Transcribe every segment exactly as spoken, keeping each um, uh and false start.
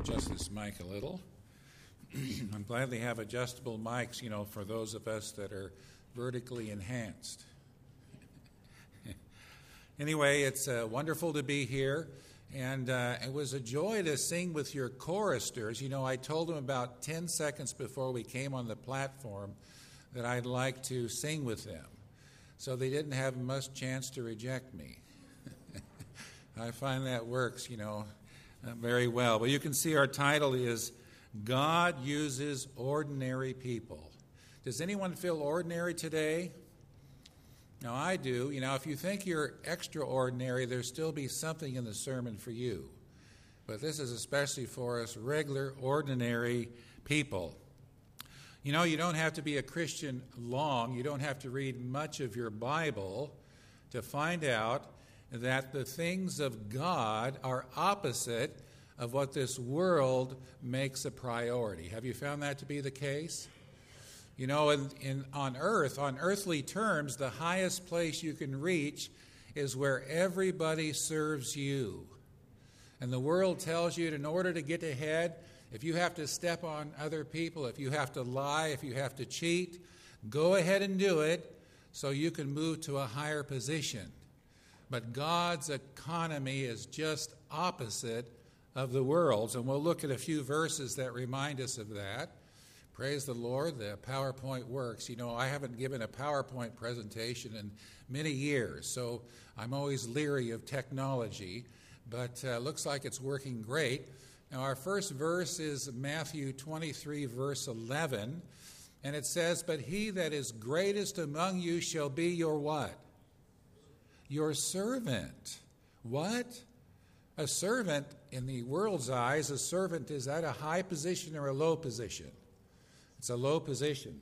adjust this mic a little. I'm glad they have adjustable mics, you know, for those of us that are vertically enhanced. Anyway, it's uh, wonderful to be here, and uh, it was a joy to sing with your choristers. You know, I told them about ten seconds before we came on the platform that I'd like to sing with them, so they didn't have much chance to reject me. I find that works, you know, uh, very well. But you can see our title is God Uses Ordinary People. Does anyone feel ordinary today? Now, I do. You know, if you think you're extraordinary, there'll still be something in the sermon for you. But this is especially for us regular, ordinary people. You know, you don't have to be a Christian long. You don't have to read much of your Bible to find out that the things of God are opposite of what this world makes a priority. Have you found that to be the case? You know, in, in, on earth, on earthly terms, the highest place you can reach is where everybody serves you. And the world tells you that in order to get ahead, if you have to step on other people, if you have to lie, if you have to cheat, go ahead and do it so you can move to a higher position. But God's economy is just opposite of the world's, and we'll look at a few verses that remind us of that. Praise the Lord, the PowerPoint works. You know, I haven't given a PowerPoint presentation in many years, so I'm always leery of technology, but uh, looks like it's working great. Now, our first verse is Matthew twenty-three, verse eleven, and it says, "But he that is greatest among you shall be your" what? Your servant. What? A servant, in the world's eyes, a servant is at a high position or a low position? It's a low position.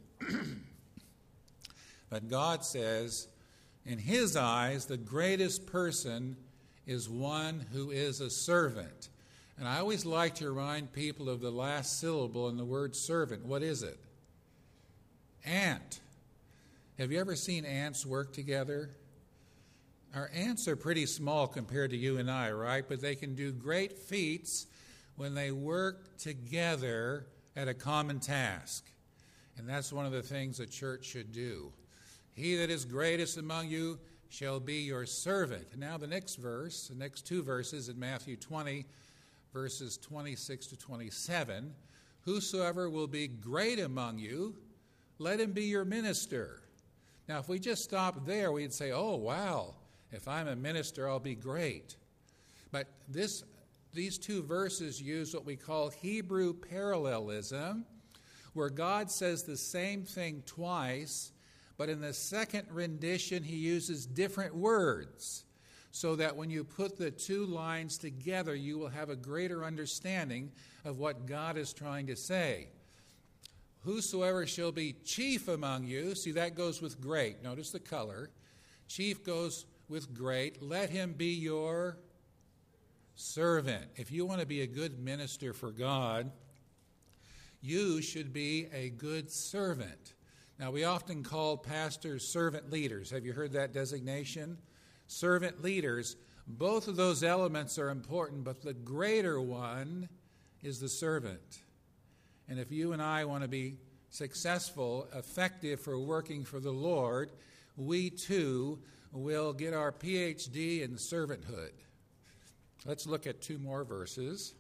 But God says, in his eyes, the greatest person is one who is a servant. And I always like to remind people of the last syllable in the word servant. What is it? Ant. Have you ever seen ants work together? Our ants are pretty small compared to you and I, right? But they can do great feats when they work together at a common task. And that's one of the things a church should do. He that is greatest among you shall be your servant. Now the next verse, the next two verses in Matthew twenty, verses twenty-six to twenty-seven, "Whosoever will be great among you, let him be your minister." Now if we just stop there, we'd say, oh, wow. If I'm a minister, I'll be great. But this, these two verses use what we call Hebrew parallelism, where God says the same thing twice, but in the second rendition, he uses different words, so that when you put the two lines together, you will have a greater understanding of what God is trying to say. Whosoever shall be chief among you, see, that goes with great. Notice the color. Chief goes with great. Let him be your servant. If you want to be a good minister for God, you should be a good servant. Now, we often call pastors servant leaders. Have you heard that designation? Servant leaders. Both of those elements are important, but the greater one is the servant. And if you and I want to be successful, effective for working for the Lord, we too will get our P H D in servanthood. Let's look at two more verses.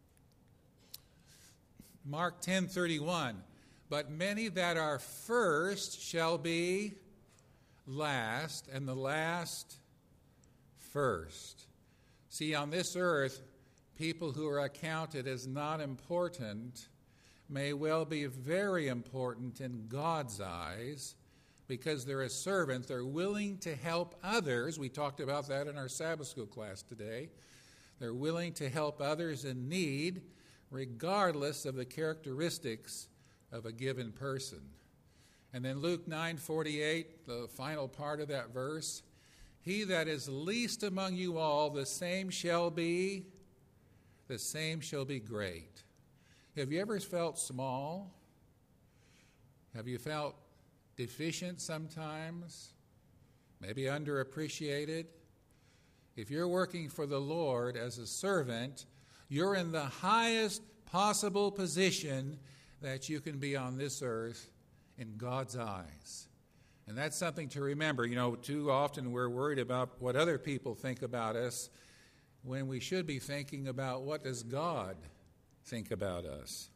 Mark ten thirty-one. "But many that are first shall be last, and the last first." See, on this earth, people who are accounted as not important may well be very important in God's eyes, because they're a servant. They're willing to help others. We talked about that in our Sabbath school class today. They're willing to help others in need, regardless of the characteristics of a given person. And then Luke nine forty-eight, the final part of that verse, "He that is least among you all, the same shall be, the same shall be great." Have you ever felt small? Have you felt deficient sometimes? Maybe underappreciated? If you're working for the Lord as a servant, you're in the highest possible position that you can be on this earth in God's eyes. And that's something to remember. You know, too often we're worried about what other people think about us when we should be thinking about what does God think about us.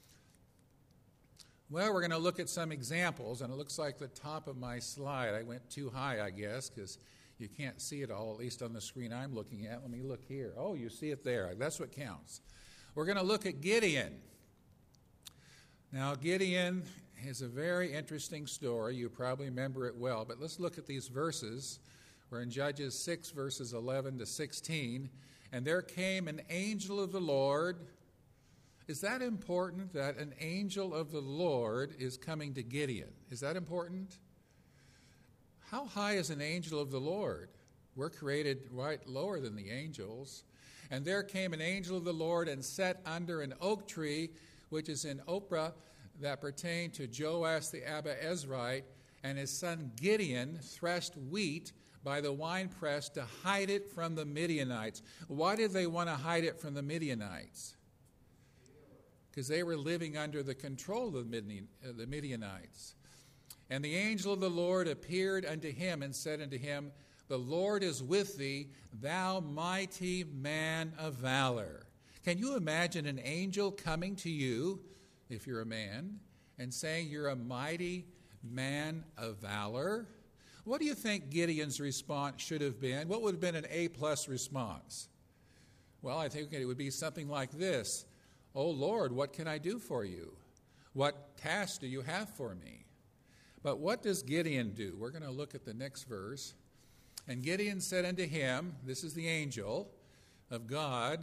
Well, we're going to look at some examples, and it looks like the top of my slide, I went too high, I guess, because you can't see it all, at least on the screen I'm looking at. Let me look here. Oh, you see it there. That's what counts. We're going to look at Gideon. Now, Gideon is a very interesting story. You probably remember it well, but let's look at these verses. We're in Judges six, verses eleven to sixteen. And there came an angel of the Lord. Is that important that an angel of the Lord is coming to Gideon? Is that important? How high is an angel of the Lord? We're created right lower than the angels. And there came an angel of the Lord and sat under an oak tree, which is in Ophrah, that pertained to Joash the Abiezrite, and his son Gideon threshed wheat by the winepress to hide it from the Midianites. Why did they want to hide it from the Midianites? Because they were living under the control of the Midianites. And the angel of the Lord appeared unto him and said unto him, The Lord is with thee, thou mighty man of valor. Can you imagine an angel coming to you, if you're a man, and saying you're a mighty man of valor? What do you think Gideon's response should have been? What would have been an A-plus response? Well, I think it would be something like this. Oh, Lord, what can I do for you? What task do you have for me? But what does Gideon do? We're going to look at the next verse. And Gideon said unto him, this is the angel of God,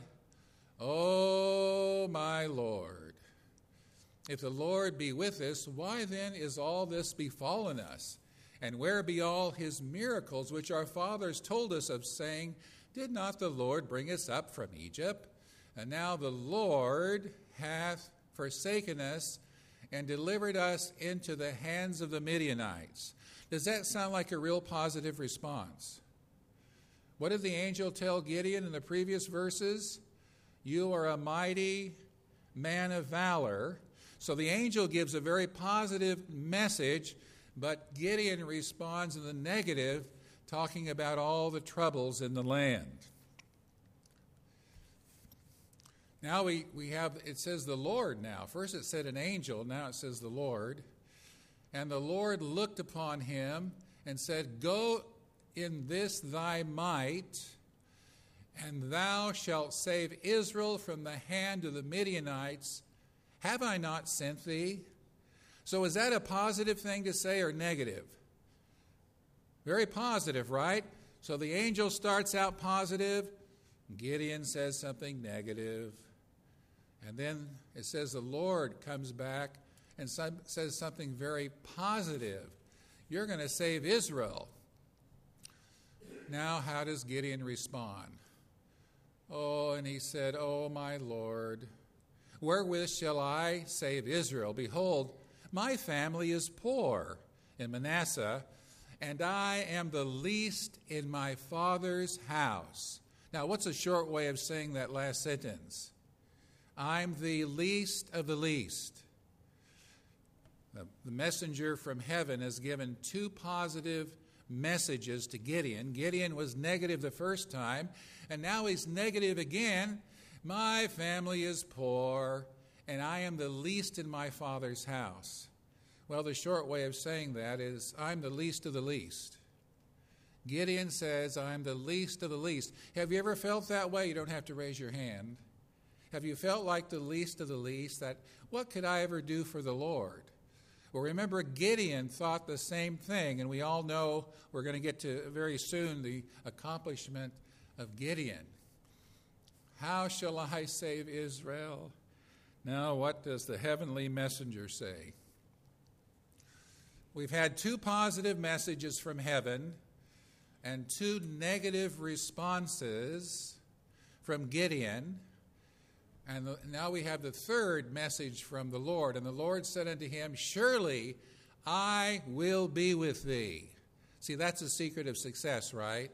O my Lord, if the Lord be with us, why then is all this befallen us? And where be all his miracles which our fathers told us of, saying, Did not the Lord bring us up from Egypt? And now the Lord hath forsaken us and delivered us into the hands of the Midianites. Does that sound like a real positive response? What did the angel tell Gideon in the previous verses? You are a mighty man of valor. So the angel gives a very positive message, but Gideon responds in the negative, talking about all the troubles in the land. Now we, we have, it says the Lord now. First it said an angel, now it says the Lord. And the Lord looked upon him and said, Go in this thy might, and thou shalt save Israel from the hand of the Midianites. Have I not sent thee? So is that a positive thing to say or negative? Very positive, right? So the angel starts out positive. Gideon says something negative. And then it says the Lord comes back and some, says something very positive. You're going to save Israel. Now, how does Gideon respond? Oh, and he said, Oh, my Lord, wherewith shall I save Israel? Behold, my family is poor in Manasseh, and I am the least in my father's house. Now, what's a short way of saying that last sentence? I'm the least of the least. The, the messenger from heaven has given two positive messages to Gideon. Gideon was negative the first time, and now he's negative again. My family is poor, and I am the least in my father's house. Well, the short way of saying that is, I'm the least of the least. Gideon says, I'm the least of the least. Have you ever felt that way? You don't have to raise your hand. Have you felt like the least of the least, that what could I ever do for the Lord? Well, remember, Gideon thought the same thing, and we all know we're going to get to very soon the accomplishment of Gideon. How shall I save Israel? Now, what does the heavenly messenger say? We've had two positive messages from heaven and two negative responses from Gideon. And the, now we have the third message from the Lord. And the Lord said unto him, Surely I will be with thee. See, that's the secret of success, right?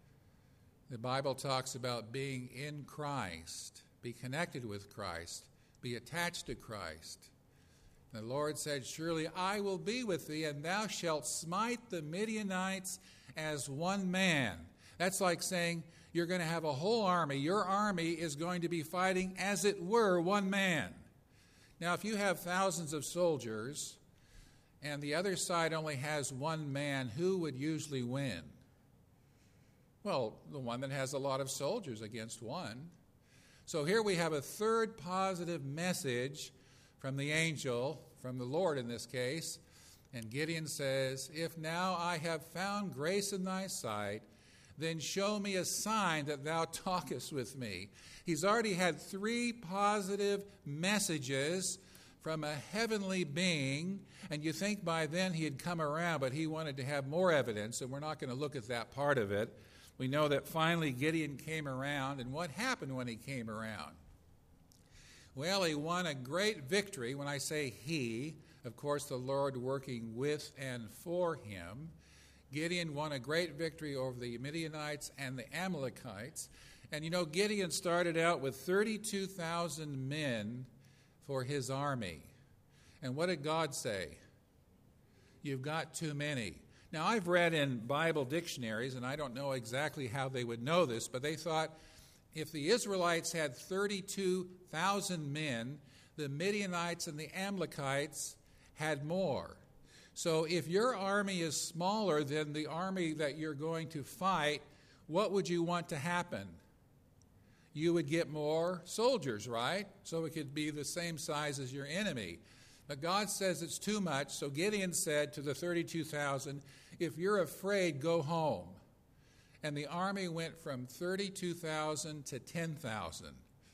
The Bible talks about being in Christ, be connected with Christ, be attached to Christ. The Lord said, surely I will be with thee, and thou shalt smite the Midianites as one man. That's like saying you're going to have a whole army. Your army is going to be fighting, as it were, one man. Now, if you have thousands of soldiers and the other side only has one man, who would usually win? Well, the one that has a lot of soldiers against one. So here we have a third positive message from the angel, from the Lord in this case. And Gideon says, if now I have found grace in thy sight, then show me a sign that thou talkest with me. He's already had three positive messages from a heavenly being, and you think by then he had come around, but he wanted to have more evidence, and we're not going to look at that part of it. We know that finally Gideon came around, and what happened when he came around? Well, he won a great victory. When I say he, of course, the Lord working with and for him. Gideon won a great victory over the Midianites and the Amalekites. And you know, Gideon started out with thirty-two thousand men for his army. And what did God say? You've got too many. Now, I've read in Bible dictionaries, and I don't know exactly how they would know this, but they thought if the Israelites had thirty-two thousand men, the Midianites and the Amalekites had more. So if your army is smaller than the army that you're going to fight, what would you want to happen? You would get more soldiers, right? So it could be the same size as your enemy. But God says it's too much, so Gideon said to the thirty-two thousand, if you're afraid, go home. And the army went from thirty-two thousand to ten thousand.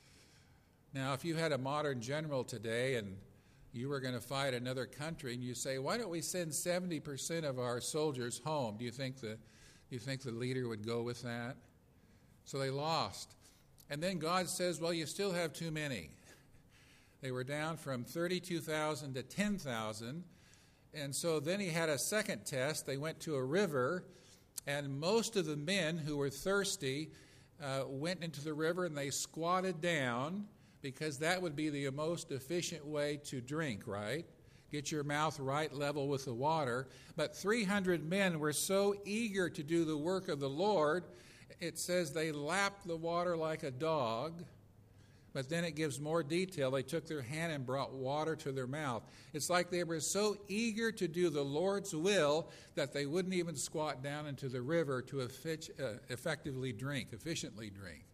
Now, if you had a modern general today and you were going to fight another country, and you say, why don't we send seventy percent of our soldiers home? Do you think the, do you think the leader would go with that? So they lost. And then God says, well, you still have too many. They were down from thirty-two thousand to ten thousand. And so then he had a second test. They went to a river, and most of the men who were thirsty uh, went into the river and they squatted down, because that would be the most efficient way to drink, right? Get your mouth right level with the water. But three hundred men were so eager to do the work of the Lord, it says they lapped the water like a dog. But then it gives more detail. They took their hand and brought water to their mouth. It's like they were so eager to do the Lord's will that they wouldn't even squat down into the river to effectively drink, efficiently drink.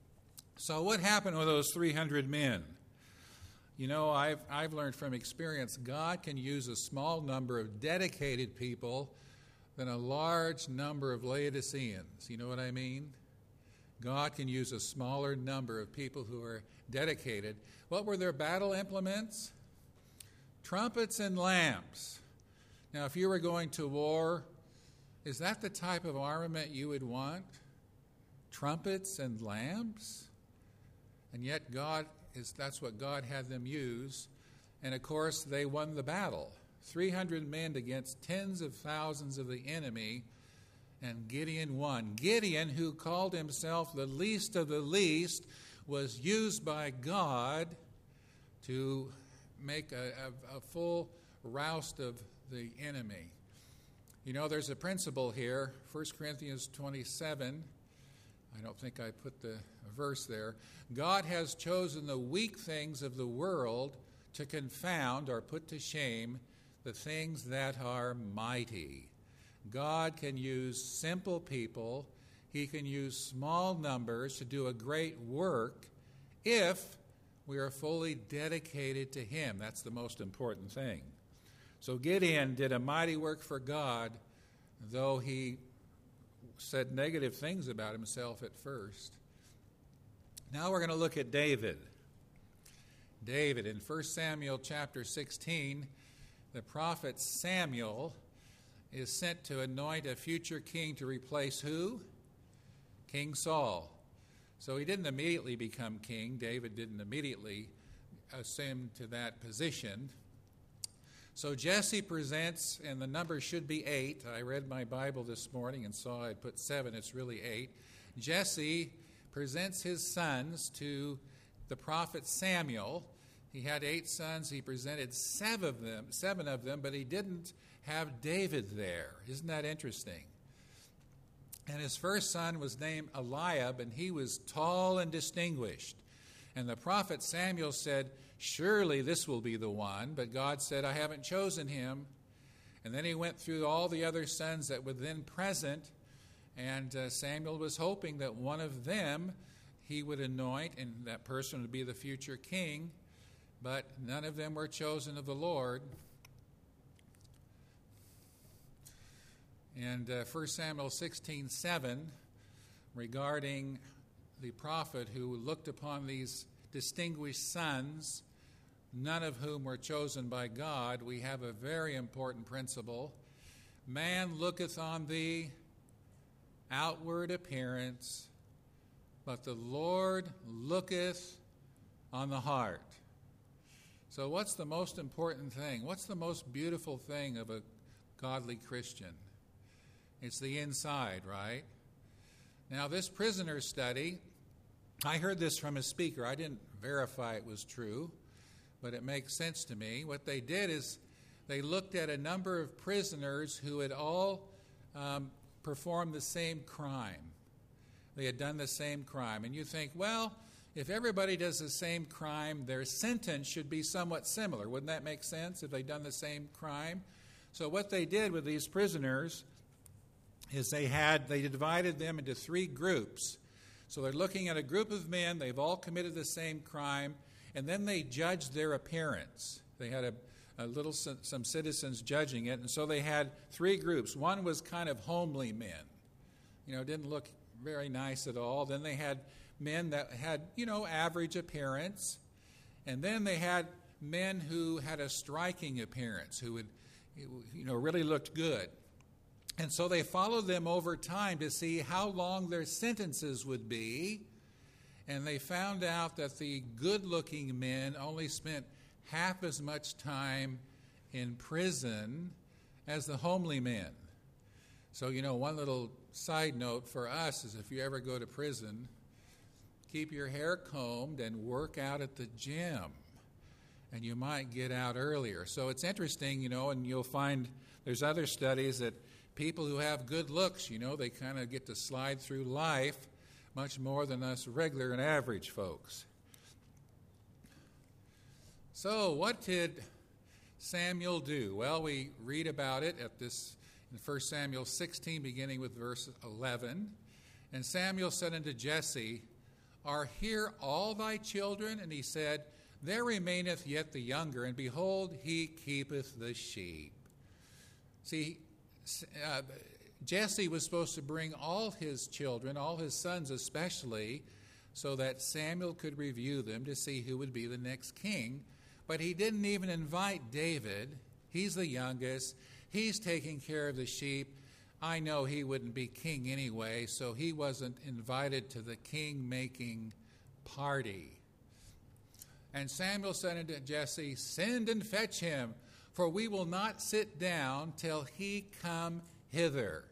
So what happened with those three hundred men? You know, I've, I've learned from experience, God can use a small number of dedicated people than a large number of Laodiceans. You know what I mean? God can use a smaller number of people who are dedicated. What were their battle implements? Trumpets and lamps. Now, if you were going to war, is that the type of armament you would want? Trumpets and lamps? And yet God is that's what God had them use. And of course, they won the battle. three hundred men against tens of thousands of the enemy, and Gideon won. Gideon, who called himself the least of the least, was used by God to make a, a, a full roust of the enemy. You know, there's a principle here, First Corinthians twenty-seven. I don't think I put the verse there. God has chosen the weak things of the world to confound or put to shame the things that are mighty. God can use simple people. He can use small numbers to do a great work if we are fully dedicated to Him. That's the most important thing. So Gideon did a mighty work for God, though he said negative things about himself at first. Now we're going to look at David. David, in First Samuel chapter sixteen, the prophet Samuel is sent to anoint a future king to replace who? King Saul. So he didn't immediately become king. David didn't immediately ascend to that position. So Jesse presents, and the number should be eight. I read my Bible this morning and saw I put seven. It's really eight. Jesse presents his sons to the prophet Samuel, He had eight sons. He presented seven of them, seven of them, but he didn't have David there. Isn't that interesting? And his first son was named Eliab, and he was tall and distinguished. And the prophet Samuel said, "Surely this will be the one." But God said, "I haven't chosen him." And then he went through all the other sons that were then present, and uh, Samuel was hoping that one of them he would anoint, and that person would be the future king. But none of them were chosen of the Lord. And uh, First Samuel sixteen seven, regarding the prophet who looked upon these distinguished sons, none of whom were chosen by God, we have a very important principle. Man looketh on the outward appearance, but the Lord looketh on the heart. So what's the most important thing? What's the most beautiful thing of a godly Christian? It's the inside, right? Now, this prisoner study, I heard this from a speaker. I didn't verify it was true, but it makes sense to me. What they did is they looked at a number of prisoners who had all um, performed the same crime. They had done the same crime. And you think, well, if everybody does the same crime, their sentence should be somewhat similar. Wouldn't that make sense if they'd done the same crime? So what they did with these prisoners is they had, they divided them into three groups. So they're looking at a group of men, they've all committed the same crime, and then they judged their appearance. They had a, a little, some citizens judging it, and so they had three groups. One was kind of homely men, you know, didn't look very nice at all. Then they had men that had, you know, average appearance, and then they had men who had a striking appearance, who would, you know, really looked good. And so they followed them over time to see how long their sentences would be. And they found out that the good-looking men only spent half as much time in prison as the homely men. So, you know, one little side note for us is if you ever go to prison, keep your hair combed and work out at the gym. And you might get out earlier. So it's interesting, you know, and you'll find there's other studies that people who have good looks, you know, they kind of get to slide through life much more than us regular and average folks. So what did Samuel do? Well, we read about it at this in First Samuel sixteen, beginning with verse eleven. And Samuel said unto Jesse, "Are here all thy children?" And he said, "There remaineth yet the younger, and behold, he keepeth the sheep." See, Uh, Jesse was supposed to bring all his children, all his sons especially, so that Samuel could review them to see who would be the next king. But he didn't even invite David. He's the youngest. He's taking care of the sheep. I know he wouldn't be king anyway, so he wasn't invited to the king-making party. And Samuel said unto Jesse, "Send and fetch him, for we will not sit down till he come hither."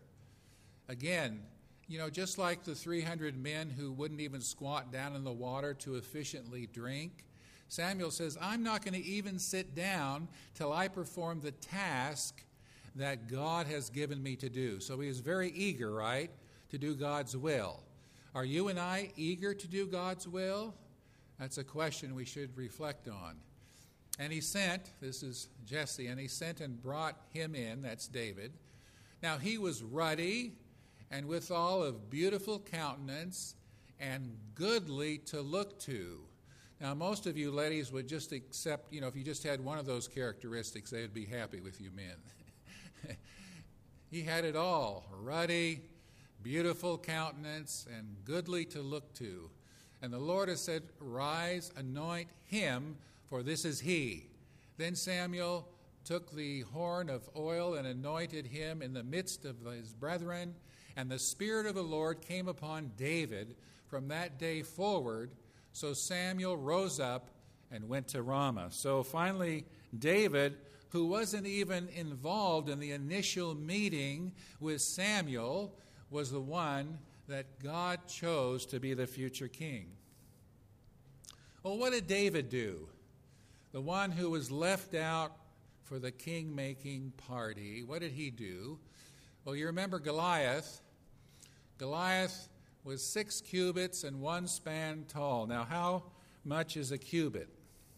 Again, you know, just like the three hundred men who wouldn't even squat down in the water to efficiently drink, Samuel says, I'm not going to even sit down till I perform the task that God has given me to do. So he is very eager, right, to do God's will. Are you and I eager to do God's will? That's a question we should reflect on. And he sent, this is Jesse, and he sent and brought him in, that's David. Now he was ruddy and withal of beautiful countenance and goodly to look to. Now most of you ladies would just accept, you know, if you just had one of those characteristics, they would be happy with you men. He had it all, ruddy, beautiful countenance, and goodly to look to. And the Lord has said, "Rise, anoint him, for this is he." Then Samuel took the horn of oil and anointed him in the midst of his brethren, and the Spirit of the Lord came upon David from that day forward. So Samuel rose up and went to Ramah. So finally, David, who wasn't even involved in the initial meeting with Samuel, was the one that God chose to be the future king. Well, what did David do? the one who was left out for the king-making party. What did he do? Well, you remember Goliath. Goliath was six cubits and one span tall. Now, how much is a cubit?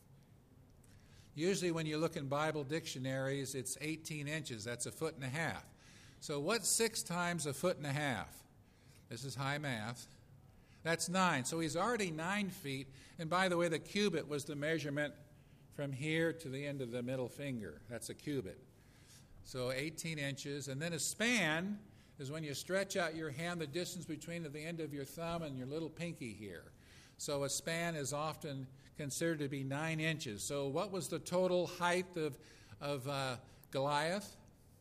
Usually when you look in Bible dictionaries, it's eighteen inches. That's a foot and a half. So what's six times a foot and a half? This is high math. That's nine. So he's already nine feet. And by the way, the cubit was the measurement from here to the end of the middle finger. That's a cubit. So eighteen inches. And then a span is when you stretch out your hand, the distance between the end of your thumb and your little pinky here. So a span is often considered to be nine inches. So what was the total height of, of uh, Goliath?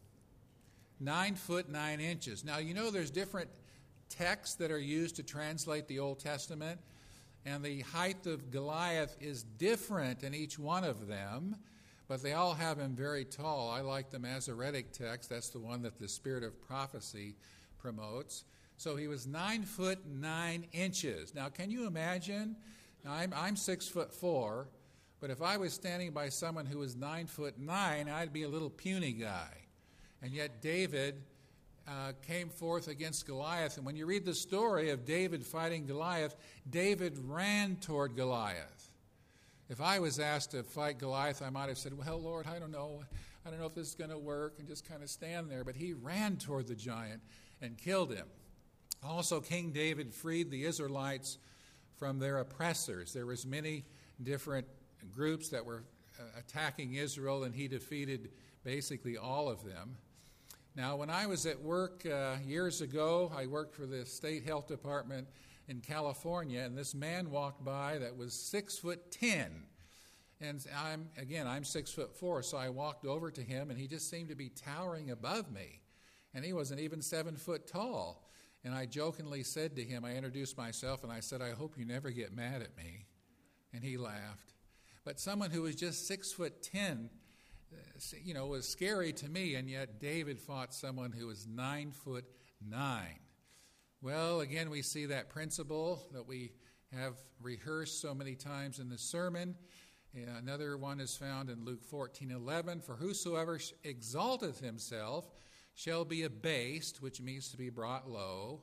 Nine foot, nine inches. Now, you know there's different texts that are used to translate the Old Testament, and the height of Goliath is different in each one of them, but they all have him very tall. I like the Masoretic text. That's the one that the Spirit of Prophecy promotes. So he was nine foot, nine inches. Now, can you imagine? Now, I'm, I'm six foot four, but if I was standing by someone who was nine foot nine, I'd be a little puny guy. And yet David uh, came forth against Goliath. And when you read the story of David fighting Goliath, David ran toward Goliath. If I was asked to fight Goliath, I might have said, well, Lord, I don't know. I don't know if this is going to work, and just kind of stand there. But he ran toward the giant and killed him. Also, King David freed the Israelites from their oppressors. There was many different groups that were uh, attacking Israel, and he defeated basically all of them. Now, when I was at work uh, years ago, I worked for the state health department in California, and this man walked by that was six foot ten. And I'm again, I'm six foot four, so I walked over to him, and he just seemed to be towering above me. And he wasn't even seven foot tall. And I jokingly said to him, I introduced myself, and I said, I hope you never get mad at me. And he laughed. But someone who was just six foot ten, you know, was scary to me, and yet David fought someone who was nine foot nine. Well, again, we see that principle that we have rehearsed so many times in the sermon. Another one is found in Luke fourteen eleven. For whosoever exalteth himself shall be abased, which means to be brought low,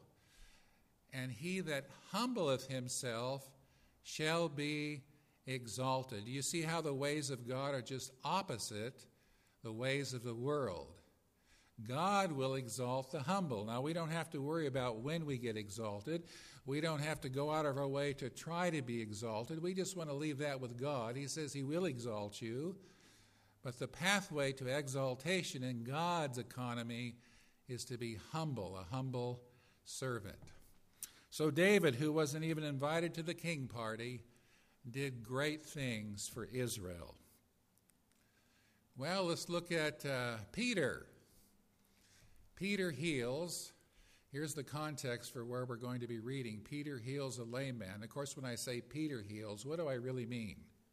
and he that humbleth himself shall be exalted. Do you see how the ways of God are just opposite the ways of the world? God will exalt the humble. Now, we don't have to worry about when we get exalted. We don't have to go out of our way to try to be exalted. We just want to leave that with God. He says he will exalt you. But the pathway to exaltation in God's economy is to be humble, a humble servant. So David, who wasn't even invited to the king party, did great things for Israel. Well, let's look at uh, Peter. Peter heals. Here's the context for where we're going to be reading. Peter heals a lame man. Of course, when I say Peter heals, what do I really mean?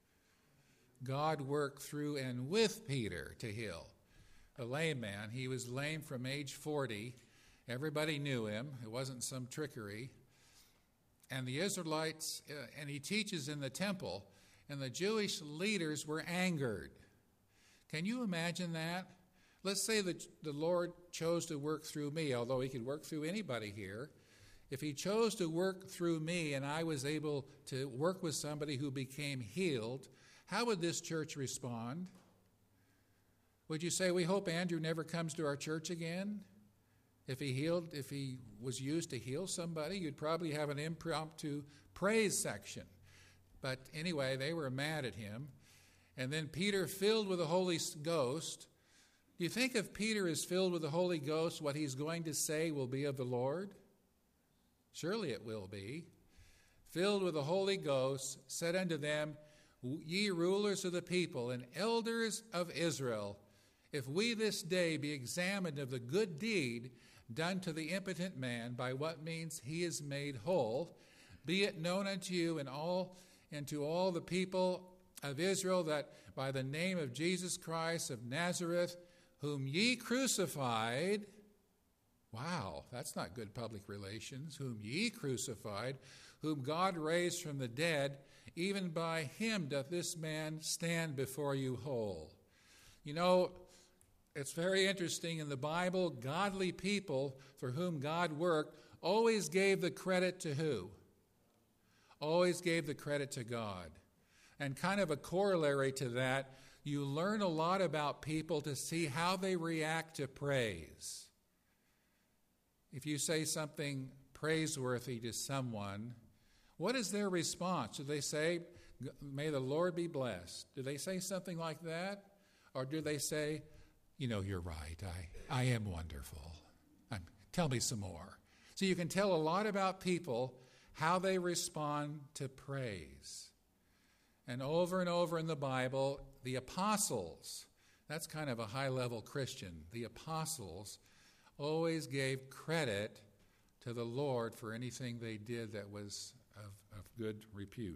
God worked through and with Peter to heal a lame man. He was lame from age forty. Everybody knew him. It wasn't some trickery. And the Israelites, uh, and he teaches in the temple, and the Jewish leaders were angered. Can you imagine that? Let's say that the Lord chose to work through me, although he could work through anybody here. If he chose to work through me and I was able to work with somebody who became healed, how would this church respond? Would you say, we hope Andrew never comes to our church again? If he healed, if he was used to heal somebody, you'd probably have an impromptu praise section. But anyway, they were mad at him. And then Peter, filled with the Holy Ghost. Do you think if Peter is filled with the Holy Ghost, what he's going to say will be of the Lord? Surely it will be. Filled with the Holy Ghost, said unto them, Ye rulers of the people and elders of Israel, if we this day be examined of the good deed done to the impotent man, by what means he is made whole, be it known unto you and all and to all the people of Israel that by the name of Jesus Christ of Nazareth, whom ye crucified, Wow, that's not good public relations. Whom ye crucified, whom God raised from the dead, even by him doth this man stand before you whole. You know, it's very interesting. In the Bible, godly people for whom God worked always gave the credit to who? Always gave the credit to God. And kind of a corollary to that, you learn a lot about people to see how they react to praise. If you say something praiseworthy to someone, what is their response? Do they say, may the Lord be blessed? Do they say something like that? Or do they say, you know, you're right, I, I am wonderful. I'm, tell me some more. So you can tell a lot about people, how they respond to praise. And over and over in the Bible, the apostles, that's kind of a high-level Christian, the apostles always gave credit to the Lord for anything they did that was of, of good repute.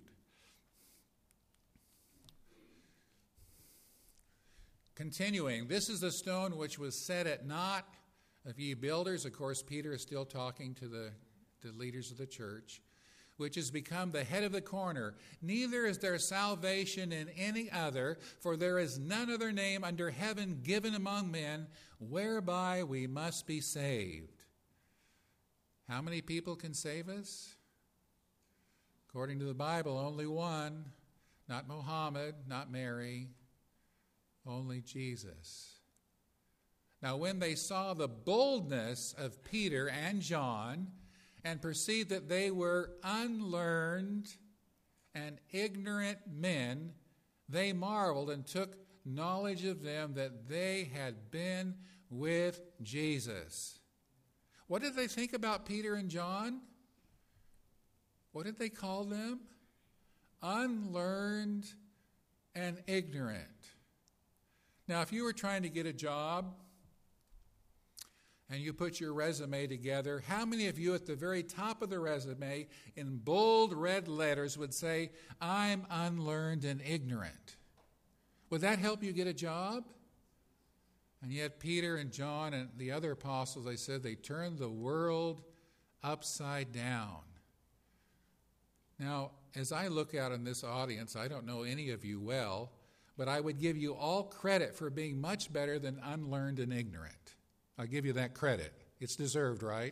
Continuing, this is the stone which was set at naught of ye builders. Of course, Peter is still talking to the, the leaders of the church, which has become the head of the corner. Neither is there salvation in any other, for there is none other name under heaven given among men whereby we must be saved. How many people can save us? According to the Bible, only one. Not Muhammad, not Mary, only Jesus. Now, when they saw the boldness of Peter and John and perceived that they were unlearned and ignorant men, they marveled and took knowledge of them that they had been with Jesus. What did they think about Peter and John? What did they call them? Unlearned and ignorant. Now, if you were trying to get a job and you put your resume together, how many of you at the very top of the resume in bold red letters would say, I'm unlearned and ignorant? Would that help you get a job? And yet Peter and John and the other apostles, they said they turned the world upside down. Now, as I look out in this audience, I don't know any of you well, but I would give you all credit for being much better than unlearned and ignorant. I'll give you that credit. It's deserved, right?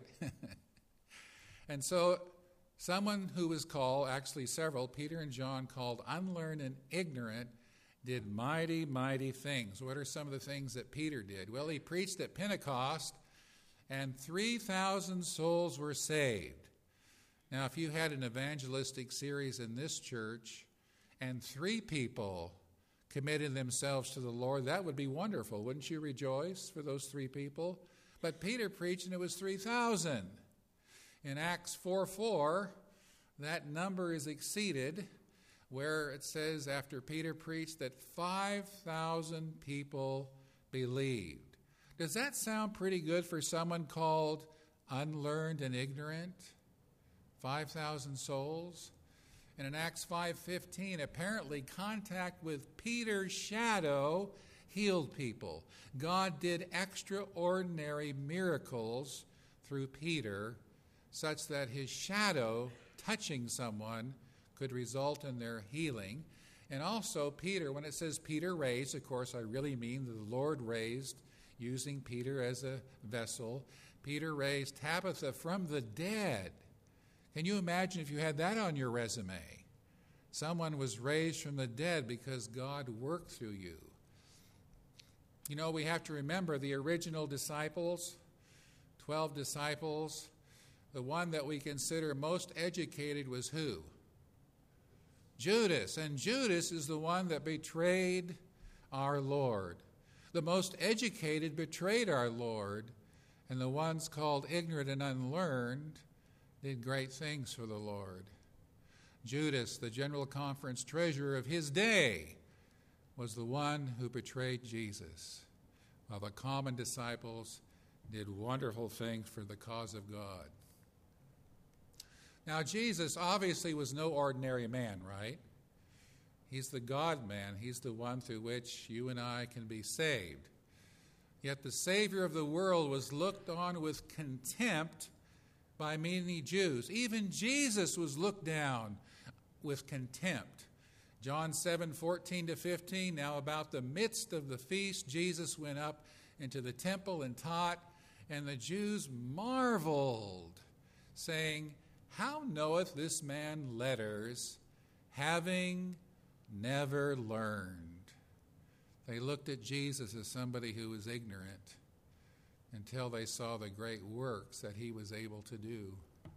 And so someone who was called, actually several, Peter and John, called unlearned and ignorant, did mighty, mighty things. What are some of the things that Peter did? Well, he preached at Pentecost, and three thousand souls were saved. Now, if you had an evangelistic series in this church, and three people committed themselves to the Lord, that would be wonderful. Wouldn't you rejoice for those three people? But Peter preached, and it was three thousand. In Acts four four, that number is exceeded, where it says after Peter preached that five thousand people believed. Does that sound pretty good for someone called unlearned and ignorant? five thousand souls? And in Acts five fifteen, apparently contact with Peter's shadow healed people. God did extraordinary miracles through Peter, such that his shadow touching someone could result in their healing. And also Peter, when it says Peter raised, of course I really mean the Lord raised, using Peter as a vessel. Peter raised Tabitha from the dead. Can you imagine if you had that on your resume? Someone was raised from the dead because God worked through you. You know, we have to remember the original disciples, twelve disciples. The one that we consider most educated was who? Judas. And Judas is the one that betrayed our Lord. The most educated betrayed our Lord, and the ones called ignorant and unlearned did great things for the Lord. Judas, the General Conference treasurer of his day, was the one who betrayed Jesus, while the common disciples did wonderful things for the cause of God. Now, Jesus obviously was no ordinary man, right? He's the God-man. He's the one through which you and I can be saved. Yet the Savior of the world was looked on with contempt by many Jews. Even Jesus was looked down with contempt. John seven, fourteen to fifteen, now about the midst of the feast, Jesus went up into the temple and taught, and the Jews marveled, saying, how knoweth this man letters, having never learned? They looked at Jesus as somebody who was ignorant until they saw the great works that he was able to do.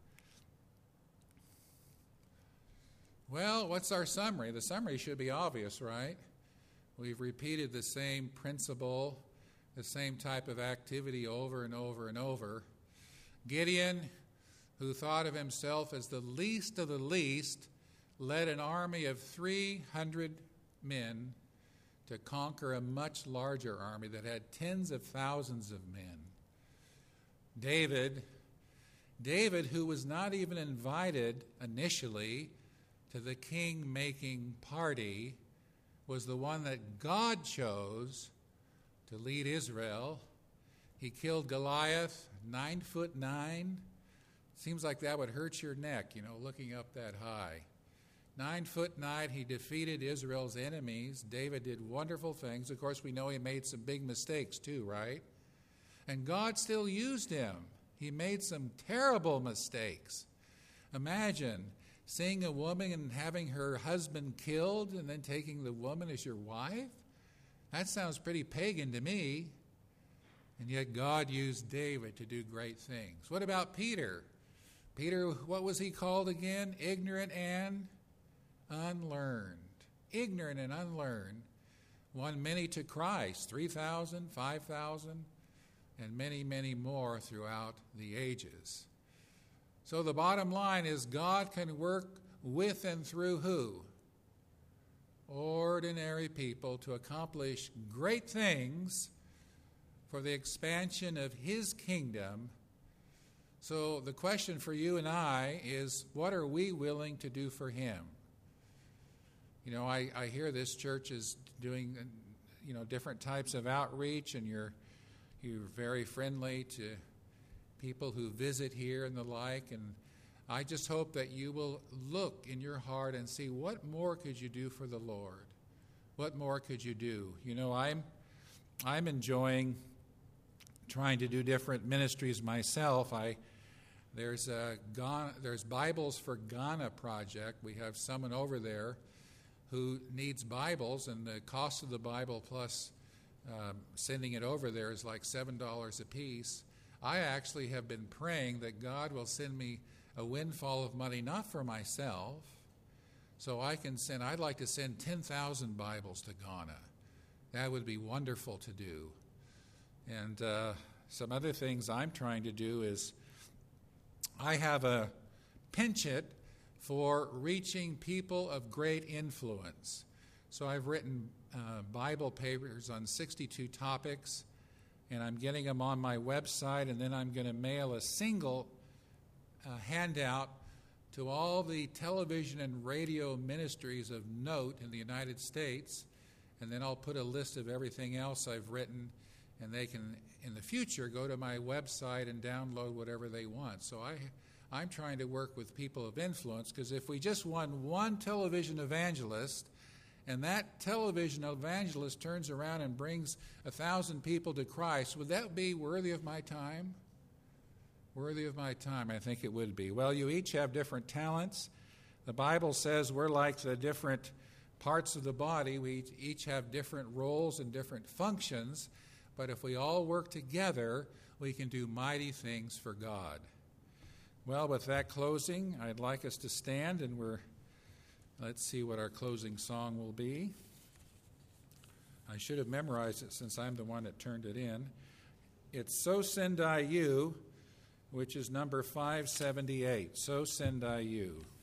Well, what's our summary? The summary should be obvious, right? We've repeated the same principle, the same type of activity over and over and over. Gideon, who thought of himself as the least of the least, led an army of three hundred men to conquer a much larger army that had tens of thousands of men. David, David, who was not even invited initially to the king-making party, was the one that God chose to lead Israel. He killed Goliath, nine foot nine. Seems like that would hurt your neck, you know, looking up that high. Nine foot nine, he defeated Israel's enemies. David did wonderful things. Of course, we know he made some big mistakes too, right? And God still used him. He made some terrible mistakes. Imagine seeing a woman and having her husband killed and then taking the woman as your wife? That sounds pretty pagan to me. And yet God used David to do great things. What about Peter? Peter, what was he called again? Ignorant and unlearned. Ignorant and unlearned. Won many to Christ, three thousand, five thousand, and many, many more throughout the ages. So the bottom line is God can work with and through who? Ordinary people to accomplish great things for the expansion of his kingdom. So the question for you and I is, what are we willing to do for him? You know, I, I hear this church is doing, you know, different types of outreach, and you're you're very friendly to people who visit here and the like, and I just hope that you will look in your heart and see what more could you do for the Lord? What more could you do? You know, I'm I'm enjoying trying to do different ministries myself. I there's a Ghana, there's Bibles for Ghana project. We have someone over there who needs Bibles, and the cost of the Bible plus um, sending it over there is like seven dollars a piece. I actually have been praying that God will send me a windfall of money, not for myself, so I can send, I'd like to send ten thousand Bibles to Ghana. That would be wonderful to do. And uh, some other things I'm trying to do is I have a penchant for reaching people of great influence. So I've written uh, Bible papers on sixty-two topics, and I'm getting them on my website, and then I'm going to mail a single uh, handout to all the television and radio ministries of note in the United States, and then I'll put a list of everything else I've written, and they can, in the future, go to my website and download whatever they want. So I, I'm trying to work with people of influence, because if we just won one television evangelist, and that television evangelist turns around and brings a thousand people to Christ, would that be worthy of my time? Worthy of my time, I think it would be. Well, you each have different talents. The Bible says we're like the different parts of the body. We each have different roles and different functions, but if we all work together, we can do mighty things for God. Well, with that closing, I'd like us to stand, and we're let's see what our closing song will be. I should have memorized it since I'm the one that turned it in. It's So Send I You, which is number five seventy-eight. So Send I You.